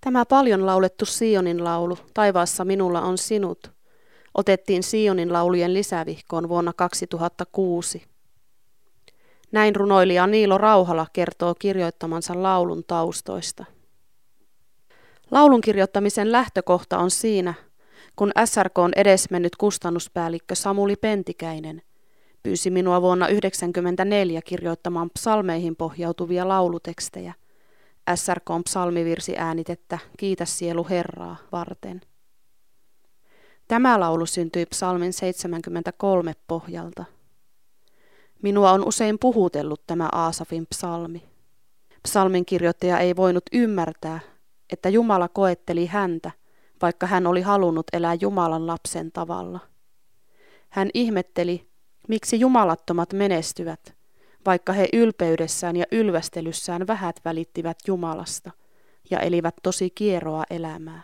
Tämä paljon laulettu Sionin laulu, Taivaassa minulla on sinut, otettiin Sionin laulujen lisävihkoon vuonna 2006. Näin runoilija Niilo Rauhala kertoo kirjoittamansa laulun taustoista. Laulun kirjoittamisen lähtökohta on siinä, kun SRK:n edesmennyt kustannuspäällikkö Samuli Pentikäinen pyysi minua vuonna 1994 kirjoittamaan psalmeihin pohjautuvia laulutekstejä SRK:n psalmivirsiäänitettä Kiitä sielu Herraa varten. Tämä laulu syntyi psalmin 73 pohjalta. Minua on usein puhutellut tämä Aasafin psalmi. Psalmin kirjoittaja ei voinut ymmärtää, että Jumala koetteli häntä, vaikka hän oli halunnut elää Jumalan lapsen tavalla. Hän ihmetteli, miksi jumalattomat menestyvät, vaikka he ylpeydessään ja ylvästelyssään vähät välittivät Jumalasta ja elivät tosi kieroa elämää.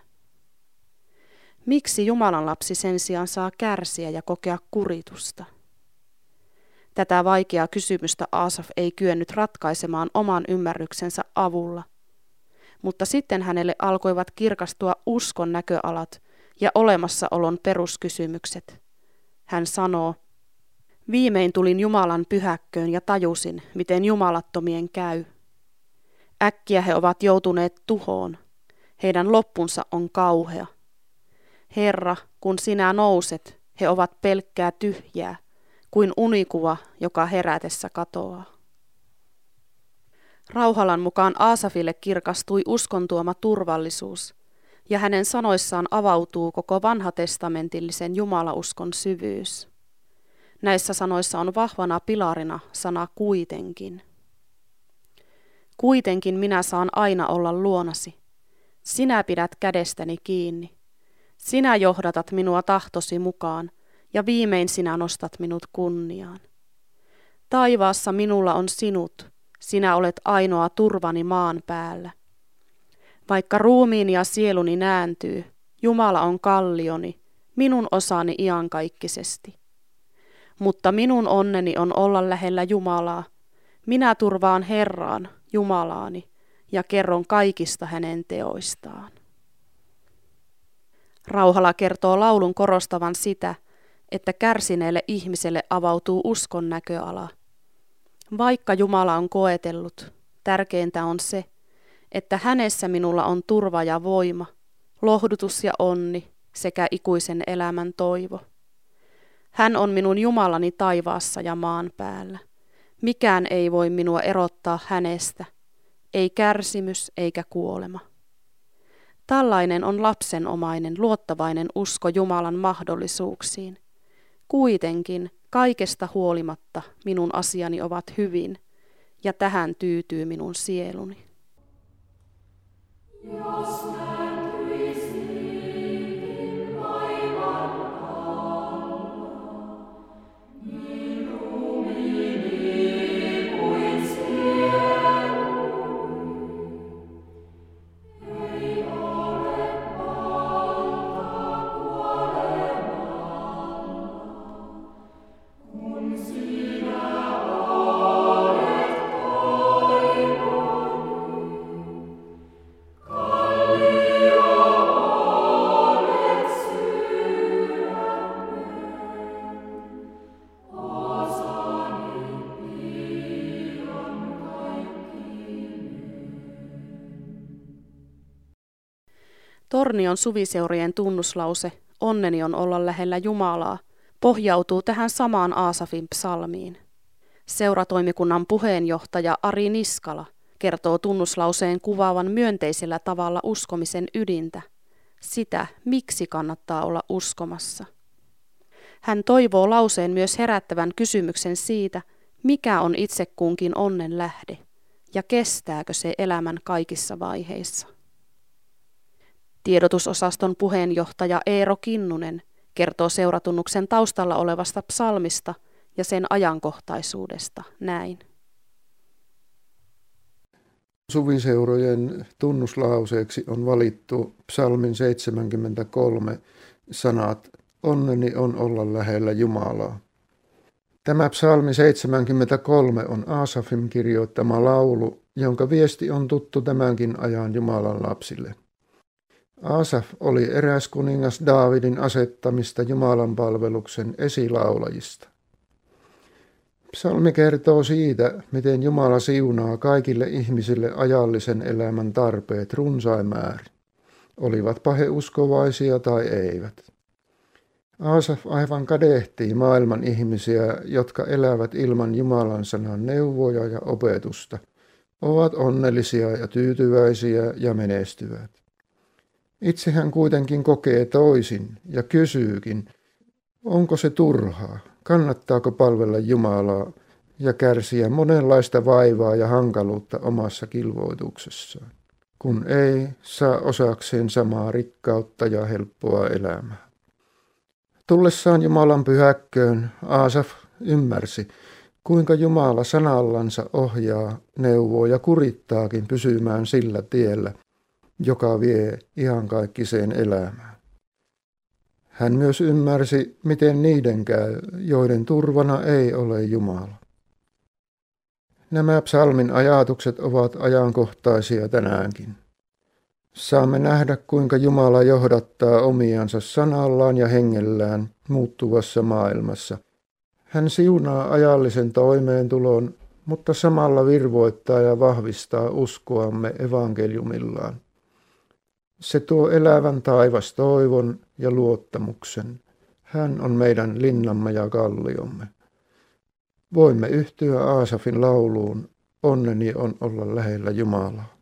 Miksi Jumalan lapsi sen sijaan saa kärsiä ja kokea kuritusta? Tätä vaikeaa kysymystä Aasaf ei kyennyt ratkaisemaan oman ymmärryksensä avulla, mutta sitten hänelle alkoivat kirkastua uskon näköalat ja olemassaolon peruskysymykset. Hän sanoo, viimein tulin Jumalan pyhäkköön ja tajusin, miten jumalattomien käy. Äkkiä he ovat joutuneet tuhoon. Heidän loppunsa on kauhea. Herra, kun sinä nouset, he ovat pelkkää tyhjää, kuin unikuva, joka herätessä katoaa. Rauhalan mukaan Aasafille kirkastui uskon tuoma turvallisuus, ja hänen sanoissaan avautuu koko vanhatestamentillisen jumalauskon syvyys. Näissä sanoissa on vahvana pilarina sana kuitenkin. Kuitenkin minä saan aina olla luonasi. Sinä pidät kädestäni kiinni. Sinä johdatat minua tahtosi mukaan, ja viimein sinä nostat minut kunniaan. Taivaassa minulla on sinut, sinä olet ainoa turvani maan päällä. Vaikka ruumiini ja sieluni nääntyy, Jumala on kallioni, minun osani iankaikkisesti. Mutta minun onneni on olla lähellä Jumalaa. Minä turvaan Herraan, Jumalaani, ja kerron kaikista hänen teoistaan. Rauhala kertoo laulun korostavan sitä, että kärsineelle ihmiselle avautuu uskon näköala. Vaikka Jumala on koetellut, tärkeintä on se, että hänessä minulla on turva ja voima, lohdutus ja onni sekä ikuisen elämän toivo. Hän on minun Jumalani taivaassa ja maan päällä. Mikään ei voi minua erottaa hänestä, ei kärsimys eikä kuolema. Tällainen on lapsenomainen, luottavainen usko Jumalan mahdollisuuksiin. Kuitenkin kaikesta huolimatta minun asiani ovat hyvin, ja tähän tyytyy minun sieluni. Tornion suviseurojen tunnuslause, onneni on olla lähellä Jumalaa, pohjautuu tähän samaan Aasafin psalmiin. Seuratoimikunnan puheenjohtaja Ari Niskala kertoo tunnuslauseen kuvaavan myönteisellä tavalla uskomisen ydintä, sitä, miksi kannattaa olla uskomassa. Hän toivoo lauseen myös herättävän kysymyksen siitä, mikä on itse kunkin onnen lähde ja kestääkö se elämän kaikissa vaiheissa. Tiedotusosaston puheenjohtaja Eero Kinnunen kertoo seuratunnuksen taustalla olevasta psalmista ja sen ajankohtaisuudesta näin. Suviseurojen tunnuslauseeksi on valittu psalmin 73 sanat, onneni on olla lähellä Jumalaa. Tämä psalmi 73 on Aasafin kirjoittama laulu, jonka viesti on tuttu tämänkin ajan Jumalan lapsille. Aasaf oli eräs kuningas Daavidin asettamista Jumalan palveluksen esilaulajista. Psalmi kertoo siitä, miten Jumala siunaa kaikille ihmisille ajallisen elämän tarpeet runsain määrin, olivatpa he uskovaisia tai eivät. Aasaf aivan kadehtii maailman ihmisiä, jotka elävät ilman Jumalan sanan neuvoja ja opetusta, ovat onnellisia ja tyytyväisiä ja menestyvät. Itse hän kuitenkin kokee toisin ja kysyykin, onko se turhaa, kannattaako palvella Jumalaa ja kärsiä monenlaista vaivaa ja hankaluutta omassa kilvoituksessaan, kun ei saa osakseen samaa rikkautta ja helppoa elämää. Tullessaan Jumalan pyhäkköön Aasaf ymmärsi, kuinka Jumala sanallansa ohjaa, neuvoo ja kurittaakin pysymään sillä tiellä, joka vie iankaikkiseen elämään. Hän myös ymmärsi, miten niiden käy, joiden turvana ei ole Jumala. Nämä psalmin ajatukset ovat ajankohtaisia tänäänkin. Saamme nähdä, kuinka Jumala johdattaa omiansa sanallaan ja hengellään muuttuvassa maailmassa. Hän siunaa ajallisen toimeentulon, mutta samalla virvoittaa ja vahvistaa uskoamme evankeliumillaan. Se tuo elävän taivastoivon ja luottamuksen. Hän on meidän linnamme ja kalliomme. Voimme yhtyä Aasafin lauluun, onneni on olla lähellä Jumalaa.